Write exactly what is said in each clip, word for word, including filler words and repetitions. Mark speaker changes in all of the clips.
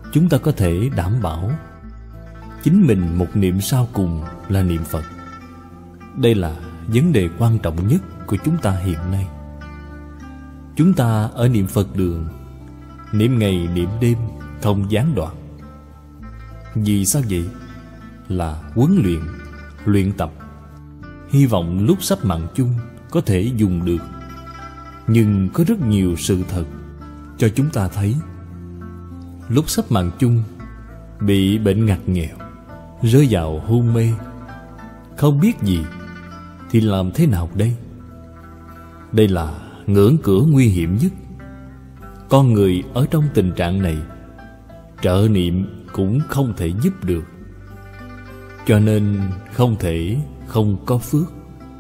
Speaker 1: chúng ta có thể đảm bảo chính mình một niệm sau cùng là niệm Phật. Đây là vấn đề quan trọng nhất của chúng ta hiện nay. Chúng ta ở niệm Phật đường, niệm ngày niệm đêm không gián đoạn. Vì sao vậy? Là huấn luyện, luyện tập. Hy vọng lúc sắp mạng chung có thể dùng được. Nhưng có rất nhiều sự thật cho chúng ta thấy, lúc sắp mạng chung bị bệnh ngặt nghèo, rơi vào hôn mê, không biết gì thì làm thế nào đây? Đây là ngưỡng cửa nguy hiểm nhất. Con người ở trong tình trạng này, trợ niệm cũng không thể giúp được. Cho nên không thể không có phước.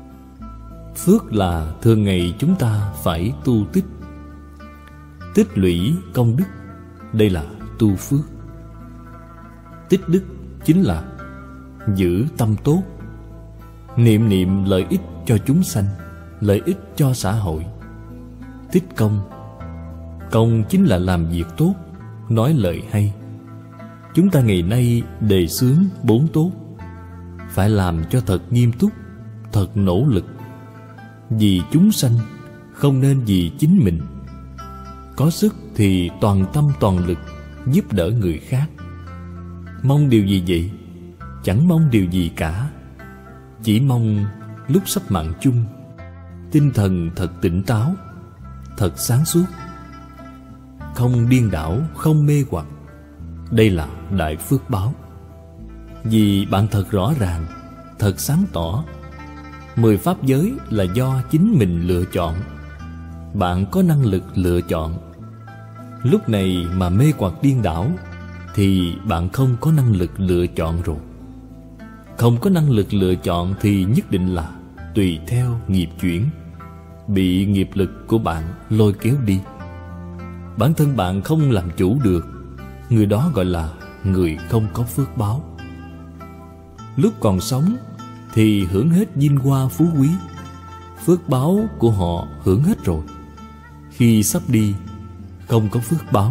Speaker 1: Phước là thường ngày chúng ta phải tu tích, tích lũy công đức. Đây là tu phước. Tích đức chính là giữ tâm tốt, niệm niệm lợi ích cho chúng sanh, lợi ích cho xã hội. Tích công, công chính là làm việc tốt, nói lời hay. Chúng ta ngày nay đề xướng bốn tốt, phải làm cho thật nghiêm túc, thật nỗ lực. Vì chúng sanh, không nên vì chính mình. Có sức thì toàn tâm toàn lực giúp đỡ người khác. Mong điều gì vậy? Chẳng mong điều gì cả. Chỉ mong lúc sắp mạng chung, tinh thần thật tỉnh táo, thật sáng suốt, không điên đảo, không mê hoặc. Đây là đại phước báo. Vì bạn thật rõ ràng, thật sáng tỏ, mười pháp giới là do chính mình lựa chọn. Bạn có năng lực lựa chọn. Lúc này mà mê hoặc điên đảo thì bạn không có năng lực lựa chọn rồi. Không có năng lực lựa chọn thì nhất định là tùy theo nghiệp chuyển, bị nghiệp lực của bạn lôi kéo đi. Bản thân bạn không làm chủ được, người đó gọi là người không có phước báo. Lúc còn sống thì hưởng hết vinh hoa phú quý, phước báo của họ hưởng hết rồi. Khi sắp đi, không có phước báo.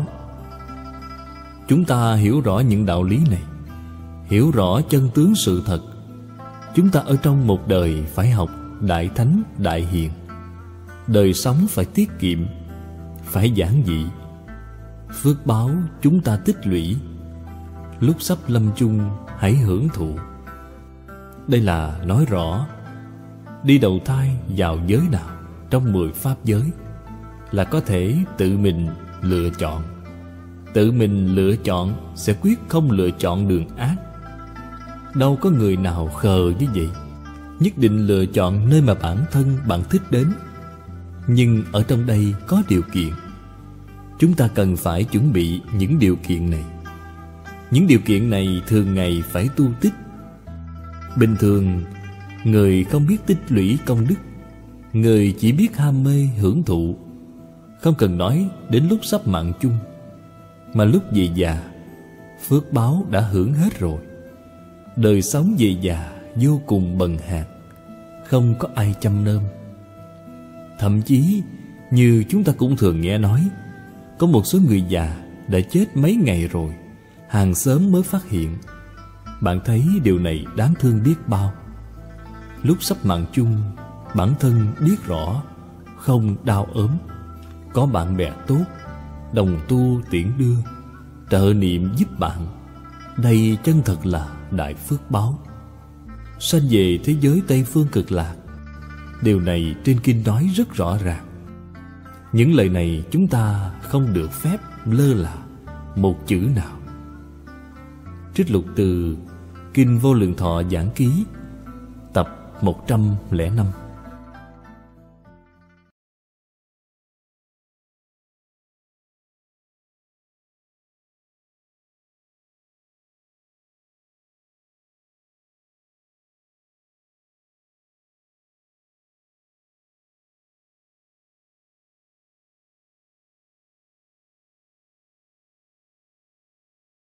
Speaker 1: Chúng ta hiểu rõ những đạo lý này, hiểu rõ chân tướng sự thật. Chúng ta ở trong một đời phải học đại thánh đại hiền. Đời sống phải tiết kiệm, phải giản dị. Phước báo chúng ta tích lũy, lúc sắp lâm chung hãy hưởng thụ. Đây là nói rõ đi đầu thai vào giới nào trong mười pháp giới là có thể tự mình lựa chọn. Tự mình lựa chọn sẽ quyết không lựa chọn đường ác. Đâu có người nào khờ như vậy. Nhất định lựa chọn nơi mà bản thân bạn thích đến. Nhưng ở trong đây có điều kiện. Chúng ta cần phải chuẩn bị những điều kiện này. Những điều kiện này thường ngày phải tu tích. Bình thường, người không biết tích lũy công đức, người chỉ biết ham mê hưởng thụ. Không cần nói đến lúc sắp mạng chung, mà lúc về già, phước báo đã hưởng hết rồi. Đời sống về già vô cùng bần hàn, không có ai chăm nom. Thậm chí như chúng ta cũng thường nghe nói, có một số người già đã chết mấy ngày rồi, hàng xóm mới phát hiện. Bạn thấy điều này đáng thương biết bao. Lúc sắp mạng chung, bản thân biết rõ, không đau ốm, có bạn bè tốt, đồng tu tiễn đưa, trợ niệm giúp bạn. Đây chân thật là đại phước báo. Sanh về thế giới Tây Phương Cực Lạc. Điều này trên kinh nói rất rõ ràng. Những lời này chúng ta không được phép lơ là một chữ nào. Trích lục từ Kinh Vô Lượng Thọ Giảng Ký, tập một trăm lẻ năm.